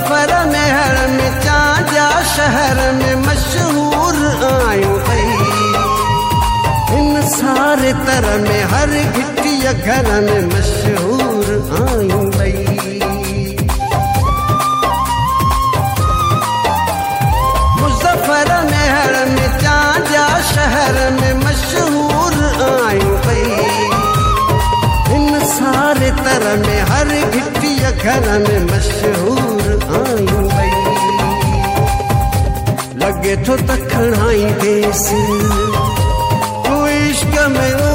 मुज़फ़्फ़र में हर में चांजा शहर में मशहूर आयूं पई इन सारे तर में हर घिटिया घर में मशहूर आयूं पई मुज़फ़्फ़र में हर में चांजा शहर में मशहूर आयूं पई इन सारे तर में हर घिटिया घर में मशहूर आयूं पई लगे तो तखणाई देसी तू इश्क में